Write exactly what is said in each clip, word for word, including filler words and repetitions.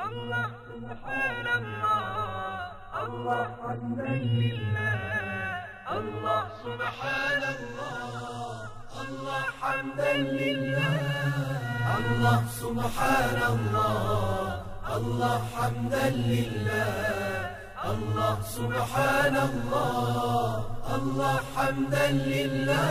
الله سبحان الله الله حمدا لله الله سبحان الله الله حمدا لله الله سبحان الله الله حمدا لله الله سبحان الله الله حمدا لله.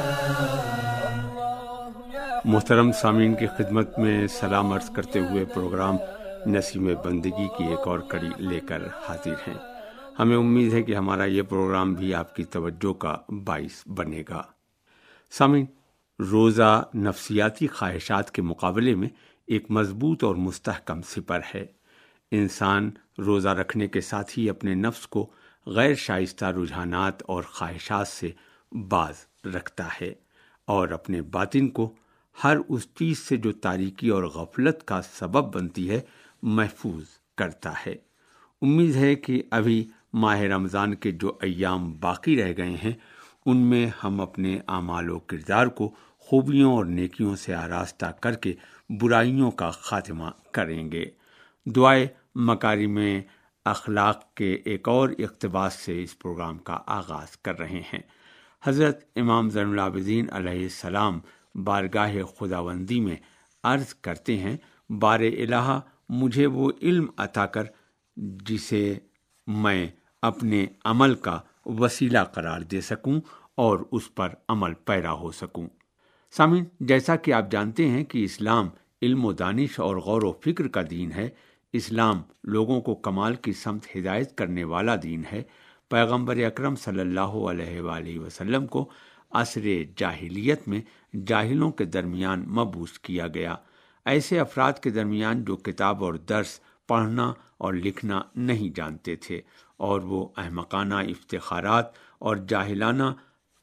محترم سامعین کی خدمت میں سلام عرض کرتے ہوئے پروگرام نسیم بندگی کی ایک اور کڑی لے کر حاضر ہیں. ہمیں امید ہے کہ ہمارا یہ پروگرام بھی آپ کی توجہ کا باعث بنے گا. سامعین، روزہ نفسیاتی خواہشات کے مقابلے میں ایک مضبوط اور مستحکم سپر ہے. انسان روزہ رکھنے کے ساتھ ہی اپنے نفس کو غیر شائستہ رجحانات اور خواہشات سے باز رکھتا ہے اور اپنے باطن کو ہر اس چیز سے جو تاریکی اور غفلت کا سبب بنتی ہے محفوظ کرتا ہے. امید ہے کہ ابھی ماہ رمضان کے جو ایام باقی رہ گئے ہیں ان میں ہم اپنے اعمال و کردار کو خوبیوں اور نیکیوں سے آراستہ کر کے برائیوں کا خاتمہ کریں گے. دعائے مکارم اخلاق کے ایک اور اقتباس سے اس پروگرام کا آغاز کر رہے ہیں. حضرت امام زین العابدین علیہ السلام بارگاہ خداوندی میں عرض کرتے ہیں، بار الہ مجھے وہ علم عطا کر جسے میں اپنے عمل کا وسیلہ قرار دے سکوں اور اس پر عمل پیرا ہو سکوں. سامعین، جیسا کہ آپ جانتے ہیں کہ اسلام علم و دانش اور غور و فکر کا دین ہے. اسلام لوگوں کو کمال کی سمت ہدایت کرنے والا دین ہے. پیغمبر اکرم صلی اللہ علیہ وآلہ وسلم کو عصر جاہلیت میں جاہلوں کے درمیان مبعوث کیا گیا، ایسے افراد کے درمیان جو کتاب اور درس پڑھنا اور لکھنا نہیں جانتے تھے، اور وہ احمقانہ افتخارات اور جاہلانہ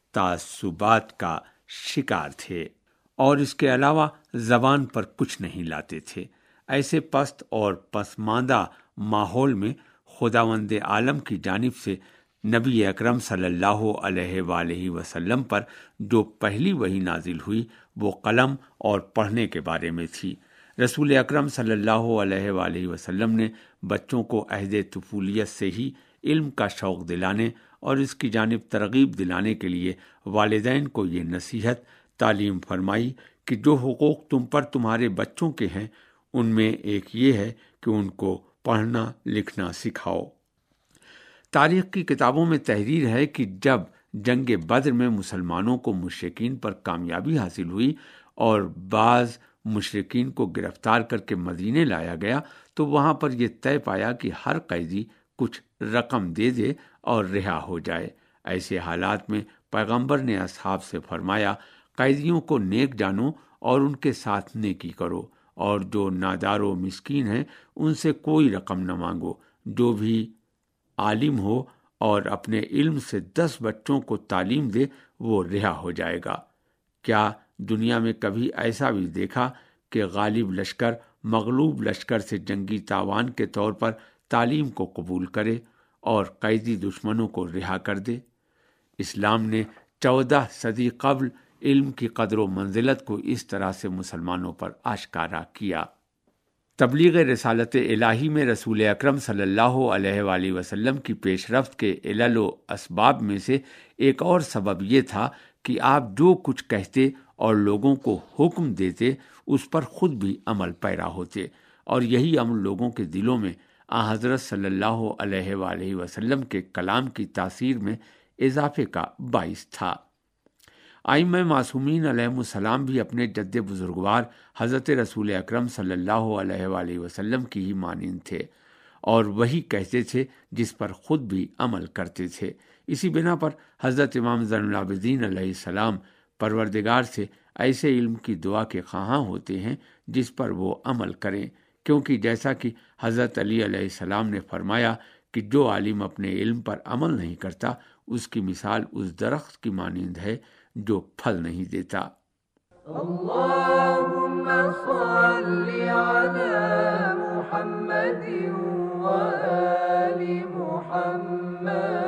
تعصبات کا شکار تھے، اور اس کے علاوہ زبان پر کچھ نہیں لاتے تھے. ایسے پست اور پسماندہ ماحول میں خداوند عالم کی جانب سے نبی اکرم صلی اللہ علیہ وآلہ وسلم پر جو پہلی وحی نازل ہوئی وہ قلم اور پڑھنے کے بارے میں تھی. رسول اکرم صلی اللہ علیہ وآلہ وسلم نے بچوں کو عہد طفولیت سے ہی علم کا شوق دلانے اور اس کی جانب ترغیب دلانے کے لیے والدین کو یہ نصیحت تعلیم فرمائی کہ جو حقوق تم پر تمہارے بچوں کے ہیں ان میں ایک یہ ہے کہ ان کو پڑھنا لکھنا سکھاؤ. تاریخ کی کتابوں میں تحریر ہے کہ جب جنگ بدر میں مسلمانوں کو مشرکین پر کامیابی حاصل ہوئی اور بعض مشرکین کو گرفتار کر کے مدینے لایا گیا تو وہاں پر یہ طے پایا کہ ہر قیدی کچھ رقم دے دے اور رہا ہو جائے. ایسے حالات میں پیغمبر نے اصحاب سے فرمایا، قیدیوں کو نیک جانو اور ان کے ساتھ نیکی کرو، اور جو نادار و مسکین ہیں ان سے کوئی رقم نہ مانگو. جو بھی عالم ہو اور اپنے علم سے دس بچوں کو تعلیم دے وہ رہا ہو جائے گا. کیا دنیا میں کبھی ایسا بھی دیکھا کہ غالب لشکر مغلوب لشکر سے جنگی تاوان کے طور پر تعلیم کو قبول کرے اور قیدی دشمنوں کو رہا کر دے؟ اسلام نے چودہ صدی قبل علم کی قدر و منزلت کو اس طرح سے مسلمانوں پر آشکارا کیا. تبلیغ رسالت الہی میں رسول اکرم صلی اللہ علیہ وآلہ وسلم کی پیش رفت کے علل و اسباب میں سے ایک اور سبب یہ تھا کہ آپ جو کچھ کہتے اور لوگوں کو حکم دیتے اس پر خود بھی عمل پیرا ہوتے، اور یہی عمل لوگوں کے دلوں میں آن حضرت صلی اللہ علیہ وآلہ وسلم کے کلام کی تاثیر میں اضافے کا باعث تھا. ائمہ معصومین علیہم السلام بھی اپنے جد بزرگوار حضرت رسول اکرم صلی اللہ علیہ وآلہ وسلم کی ہی مانند تھے، اور وہی کہتے تھے جس پر خود بھی عمل کرتے تھے. اسی بنا پر حضرت امام زین العابدین علیہ السلام پروردگار سے ایسے علم کی دعا کے خواہاں ہوتے ہیں جس پر وہ عمل کریں، کیونکہ جیسا کہ حضرت علی علیہ السلام نے فرمایا کہ جو عالم اپنے علم پر عمل نہیں کرتا اس کی مثال اس درخت کی مانند ہے جو پھل نہیں دیتا. اللهم صل على محمد وآل محمد.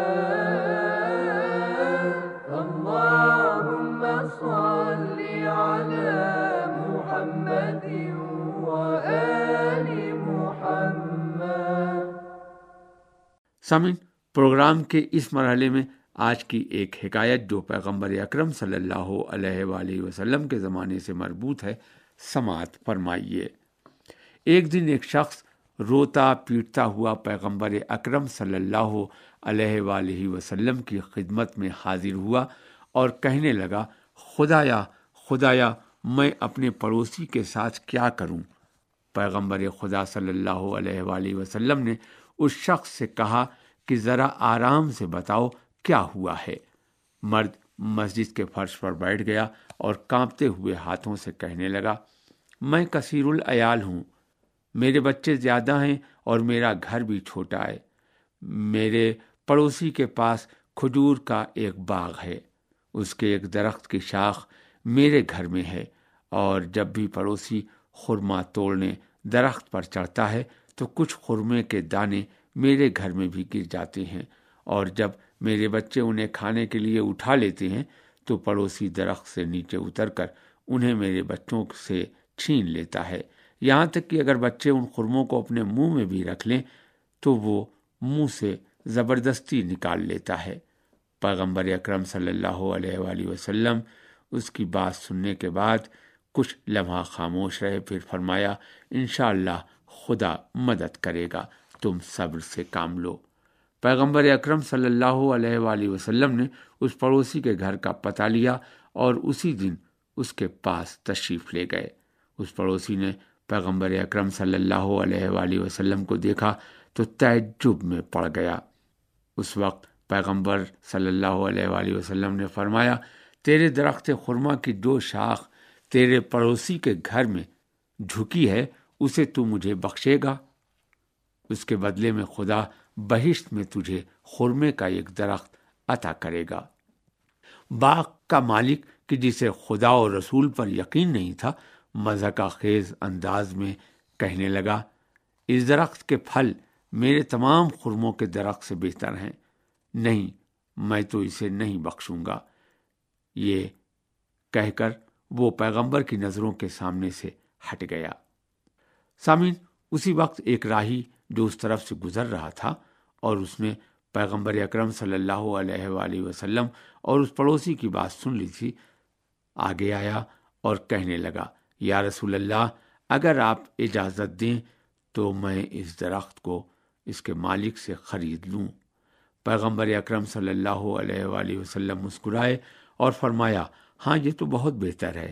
اللهم صل على محمد وآل محمد. سامعین، پروگرام کے اس مرحلے میں آج کی ایک حکایت جو پیغمبر اکرم صلی اللہ علیہ وآلہ وسلم کے زمانے سے مربوط ہے، سماعت فرمائیے۔ ایک دن ایک شخص روتا پیٹتا ہوا پیغمبر اکرم صلی اللہ علیہ وآلہ وسلم کی خدمت میں حاضر ہوا اور کہنے لگا، خدایا خدایا میں اپنے پڑوسی کے ساتھ کیا کروں؟ پیغمبر خدا صلی اللہ علیہ وآلہ وسلم نے اس شخص سے کہا کہ ذرا آرام سے بتاؤ کیا ہوا ہے۔ مرد مسجد کے فرش پر بیٹھ گیا اور کانپتے ہوئے ہاتھوں سے کہنے لگا، میں کثیر العیال ہوں، میرے بچے زیادہ ہیں اور میرا گھر بھی چھوٹا ہے۔ میرے پڑوسی کے پاس کھجور کا ایک باغ ہے، اس کے ایک درخت کی شاخ میرے گھر میں ہے، اور جب بھی پڑوسی خرما توڑنے درخت پر چڑھتا ہے تو کچھ خرمے کے دانے میرے گھر میں بھی گر جاتے ہیں، اور جب میرے بچے انہیں کھانے کے لیے اٹھا لیتے ہیں تو پڑوسی درخت سے نیچے اتر کر انہیں میرے بچوں سے چھین لیتا ہے، یہاں تک کہ اگر بچے ان خرموں کو اپنے منہ میں بھی رکھ لیں تو وہ منہ سے زبردستی نکال لیتا ہے۔ پیغمبر اکرم صلی اللہ علیہ وآلہ وسلم اس کی بات سننے کے بعد کچھ لمحہ خاموش رہے، پھر فرمایا، انشاءاللہ خدا مدد کرے گا، تم صبر سے کام لو۔ پیغمبر اکرم صلی اللہ علیہ وآلہ وسلم نے اس پڑوسی کے گھر کا پتہ لیا اور اسی دن اس کے پاس تشریف لے گئے۔ اس پڑوسی نے پیغمبر اکرم صلی اللہ علیہ وآلہ وسلم کو دیکھا تو تعجب میں پڑ گیا۔ اس وقت پیغمبر صلی اللہ علیہ وآلہ وسلم نے فرمایا، تیرے درخت خرما کی جو شاخ تیرے پڑوسی کے گھر میں جھکی ہے اسے تو مجھے بخشے گا، اس کے بدلے میں خدا بہشت میں تجھے خرمے کا ایک درخت عطا کرے گا۔ باغ کا مالک کہ جسے خدا اور رسول پر یقین نہیں تھا، مضحکہ خیز انداز میں کہنے لگا، اس درخت کے پھل میرے تمام خرموں کے درخت سے بہتر ہیں، نہیں میں تو اسے نہیں بخشوں گا۔ یہ کہہ کر وہ پیغمبر کی نظروں کے سامنے سے ہٹ گیا۔ سامعین، اسی وقت ایک راہی جو اس طرف سے گزر رہا تھا اور اس نے پیغمبر اکرم صلی اللہ علیہ وآلہ وسلم اور اس پڑوسی کی بات سن لی تھی، آگے آیا اور کہنے لگا، یا رسول اللہ، اگر آپ اجازت دیں تو میں اس درخت کو اس کے مالک سے خرید لوں۔ پیغمبر اکرم صلی اللہ علیہ وآلہ وسلم مسکرائے اور فرمایا، ہاں یہ تو بہت بہتر ہے۔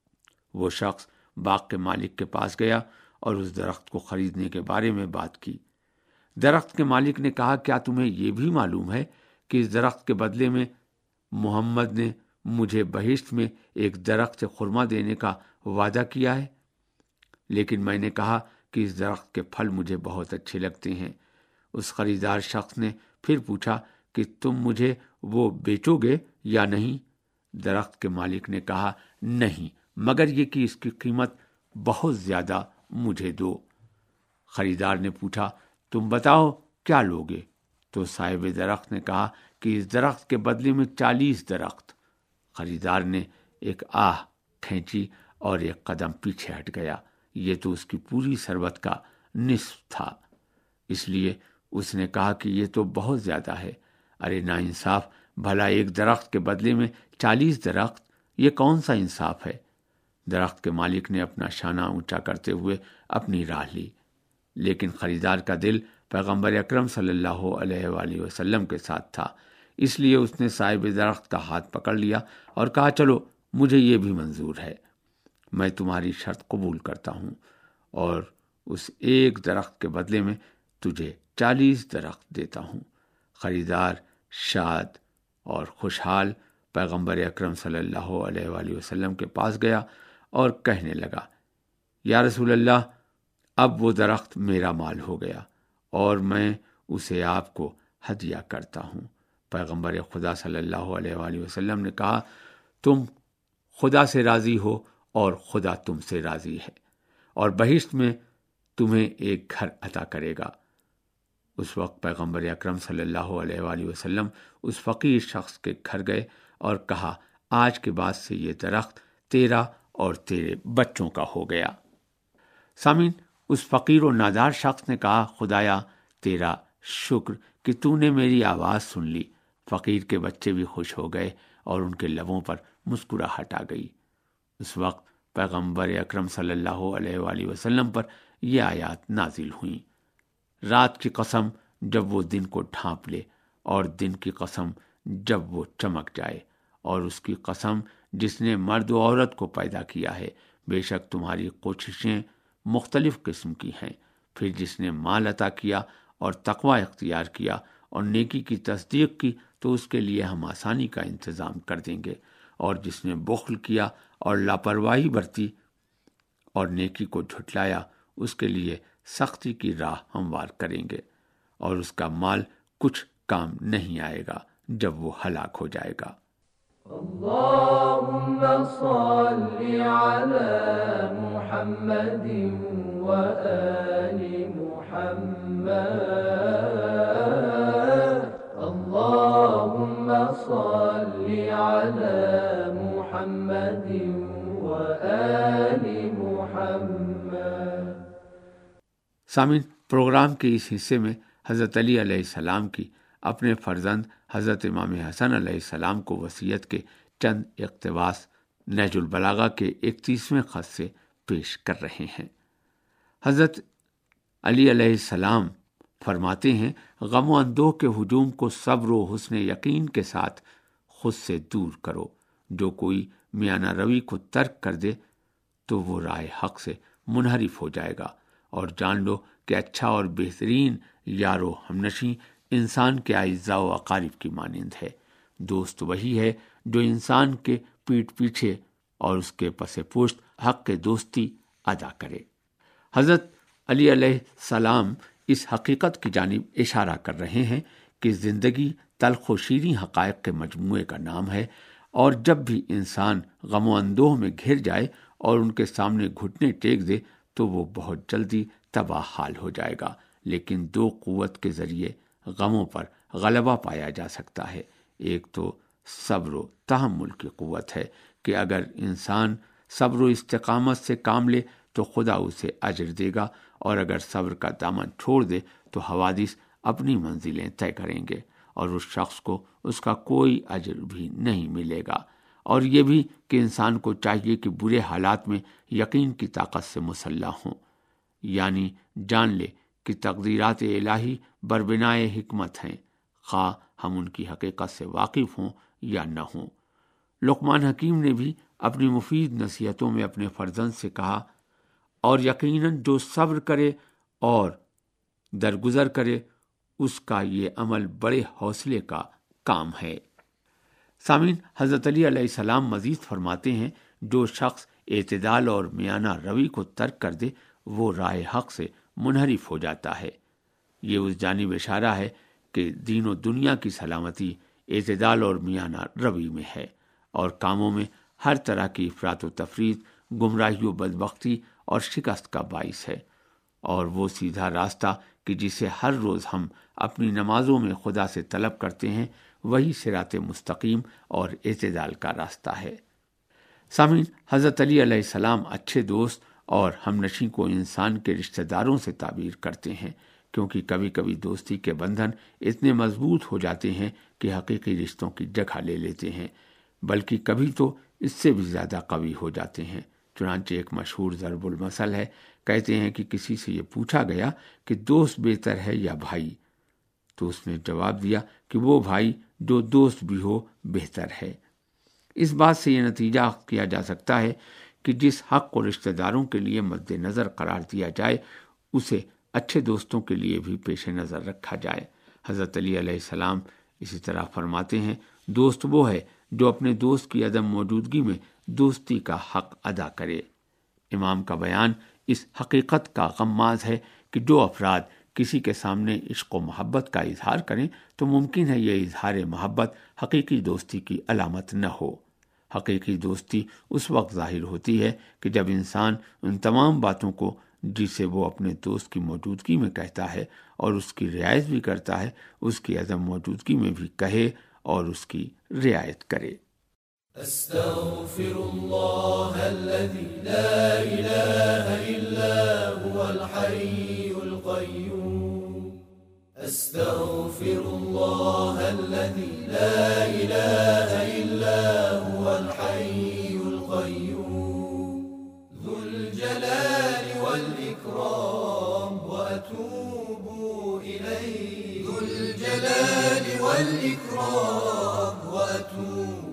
وہ شخص باغ کے مالک کے پاس گیا اور اس درخت کو خریدنے کے بارے میں بات کی۔ درخت کے مالک نے کہا، کیا تمہیں یہ بھی معلوم ہے کہ اس درخت کے بدلے میں محمد نے مجھے بہشت میں ایک درخت خرما دینے کا وعدہ کیا ہے؟ لیکن میں نے کہا کہ اس درخت کے پھل مجھے بہت اچھے لگتے ہیں۔ اس خریدار شخص نے پھر پوچھا کہ تم مجھے وہ بیچو گے یا نہیں؟ درخت کے مالک نے کہا، نہیں، مگر یہ کہ اس کی قیمت بہت زیادہ مجھے دو۔ خریدار نے پوچھا، تم بتاؤ کیا لوگے؟ تو صاحب درخت نے کہا کہ اس درخت کے بدلے میں چالیس درخت۔ خریدار نے ایک آہ کھینچی اور ایک قدم پیچھے ہٹ گیا، یہ تو اس کی پوری ثروت کا نصف تھا۔ اس لیے اس نے کہا کہ یہ تو بہت زیادہ ہے، ارے ناانصاف، بھلا ایک درخت کے بدلے میں چالیس درخت، یہ کون سا انصاف ہے؟ درخت کے مالک نے اپنا شانہ اونچا کرتے ہوئے اپنی راہ لی، لیکن خریدار کا دل پیغمبر اکرم صلی اللہ علیہ وآلہ وسلم کے ساتھ تھا، اس لیے اس نے صاحب درخت کا ہاتھ پکڑ لیا اور کہا، چلو مجھے یہ بھی منظور ہے، میں تمہاری شرط قبول کرتا ہوں اور اس ایک درخت کے بدلے میں تجھے چالیس درخت دیتا ہوں۔ خریدار شاد اور خوشحال پیغمبر اکرم صلی اللہ علیہ وآلہ وسلم کے پاس گیا اور کہنے لگا، یا رسول اللہ، اب وہ درخت میرا مال ہو گیا اور میں اسے آپ کو ہدیہ کرتا ہوں۔ پیغمبر خدا صلی اللہ علیہ وآلہ وسلم نے کہا، تم خدا سے راضی ہو اور خدا تم سے راضی ہے، اور بہشت میں تمہیں ایک گھر عطا کرے گا۔ اس وقت پیغمبر اکرم صلی اللہ علیہ وآلہ وسلم اس فقیر شخص کے گھر گئے اور کہا، آج کے بعد سے یہ درخت تیرا اور تیرے بچوں کا ہو گیا۔ سامعین، اس فقیر و نادار شخص نے کہا، خدایا تیرا شکر کہ تو نے میری آواز سن لی۔ فقیر کے بچے بھی خوش ہو گئے اور ان کے لبوں پر مسکراہٹ آ گئی۔ اس وقت پیغمبر اکرم صلی اللہ علیہ وآلہ وسلم پر یہ آیات نازل ہوئیں۔ رات کی قسم جب وہ دن کو ڈھانپ لے، اور دن کی قسم جب وہ چمک جائے، اور اس کی قسم جس نے مرد و عورت کو پیدا کیا ہے، بے شک تمہاری کوششیں مختلف قسم کی ہیں۔ پھر جس نے مال عطا کیا اور تقوی اختیار کیا اور نیکی کی تصدیق کی تو اس کے لیے ہم آسانی کا انتظام کر دیں گے، اور جس نے بخل کیا اور لاپرواہی برتی اور نیکی کو جھٹلایا اس کے لیے سختی کی راہ ہموار کریں گے، اور اس کا مال کچھ کام نہیں آئے گا جب وہ ہلاک ہو جائے گا۔ اللهم صل على محمد وآل محمد اللهم صل على محمد وآل محمد۔ سامعین، پروگرام کے اس حصے میں حضرت علی علیہ السلام کی اپنے فرزند حضرت امام حسن علیہ السلام کو وصیت کے چند اقتباس نہج البلاغہ کے اکتیسویں خط سے پیش کر رہے ہیں۔ حضرت علی علیہ السلام فرماتے ہیں، غم و اندوہ کے ہجوم کو صبر و حسن یقین کے ساتھ خود سے دور کرو۔ جو کوئی میانہ روی کو ترک کر دے تو وہ راہ حق سے منحرف ہو جائے گا، اور جان لو کہ اچھا اور بہترین یار و ہمنشیں انسان کے اعزاء و اقارب کی مانند ہے۔ دوست وہی ہے جو انسان کے پیٹھ پیچھے اور اس کے پس پشت حق کے دوستی ادا کرے۔ حضرت علی علیہ السلام اس حقیقت کی جانب اشارہ کر رہے ہیں کہ زندگی تلخ و شیریں حقائق کے مجموعے کا نام ہے، اور جب بھی انسان غم و اندوہ میں گھر جائے اور ان کے سامنے گھٹنے ٹیک دے تو وہ بہت جلدی تباہ حال ہو جائے گا۔ لیکن دو قوت کے ذریعے غموں پر غلبہ پایا جا سکتا ہے۔ ایک تو صبر و تحمل کی قوت ہے کہ اگر انسان صبر و استقامت سے کام لے تو خدا اسے اجر دے گا، اور اگر صبر کا دامن چھوڑ دے تو حوادث اپنی منزلیں طے کریں گے اور اس شخص کو اس کا کوئی اجر بھی نہیں ملے گا۔ اور یہ بھی کہ انسان کو چاہیے کہ برے حالات میں یقین کی طاقت سے مسلح ہوں، یعنی جان لے کہ تقدیرات الہی بربنائے حکمت ہیں، خواہ ہم ان کی حقیقت سے واقف ہوں یا نہ ہوں۔ لقمان حکیم نے بھی اپنی مفید نصیحتوں میں اپنے فرزند سے کہا، اور یقیناً جو صبر کرے اور درگزر کرے اس کا یہ عمل بڑے حوصلے کا کام ہے۔ سامعین، حضرت علی علیہ السلام مزید فرماتے ہیں، جو شخص اعتدال اور میانہ روی کو ترک کر دے وہ راہ حق سے منحرف ہو جاتا ہے۔ یہ اس جانب اشارہ ہے کہ دین و دنیا کی سلامتی اعتدال اور میانہ روی میں ہے، اور کاموں میں ہر طرح کی افراط و تفریط گمراہی و بدبختی اور شکست کا باعث ہے۔ اور وہ سیدھا راستہ کہ جسے ہر روز ہم اپنی نمازوں میں خدا سے طلب کرتے ہیں وہی صراط مستقیم اور اعتدال کا راستہ ہے۔ سامعین، حضرت علی علیہ السلام اچھے دوست اور ہمنشیں کو انسان کے رشتہ داروں سے تعبیر کرتے ہیں، کیونکہ کبھی کبھی دوستی کے بندھن اتنے مضبوط ہو جاتے ہیں کہ حقیقی رشتوں کی جگہ لے لیتے ہیں، بلکہ کبھی تو اس سے بھی زیادہ قوی ہو جاتے ہیں۔ چنانچہ ایک مشہور ضرب المثل ہے، کہتے ہیں کہ کسی سے یہ پوچھا گیا کہ دوست بہتر ہے یا بھائی، تو اس نے جواب دیا کہ وہ بھائی جو دوست بھی ہو بہتر ہے۔ اس بات سے یہ نتیجہ کیا جا سکتا ہے کہ جس حق کو رشتہ داروں کے لیے مد نظر قرار دیا جائے اسے اچھے دوستوں کے لیے بھی پیش نظر رکھا جائے۔ حضرت علی علیہ السلام اسی طرح فرماتے ہیں، دوست وہ ہے جو اپنے دوست کی عدم موجودگی میں دوستی کا حق ادا کرے۔ امام کا بیان اس حقیقت کا غماز ہے کہ جو افراد کسی کے سامنے عشق و محبت کا اظہار کریں تو ممکن ہے یہ اظہار محبت حقیقی دوستی کی علامت نہ ہو۔ حقیقی دوستی اس وقت ظاہر ہوتی ہے کہ جب انسان ان تمام باتوں کو جسے وہ اپنے دوست کی موجودگی میں کہتا ہے اور اس کی رعایت بھی کرتا ہے، اس کی عدم موجودگی میں بھی کہے اور اس کی رعایت کرے۔ استغفر اللہ الذی لا الہ الا هو الحی القیوم أستغفر الله الذي لا إله إلا هو الحي القيوم ذو الجلال والإكرام وأتوب إليه ذو الجلال والإكرام وأتوب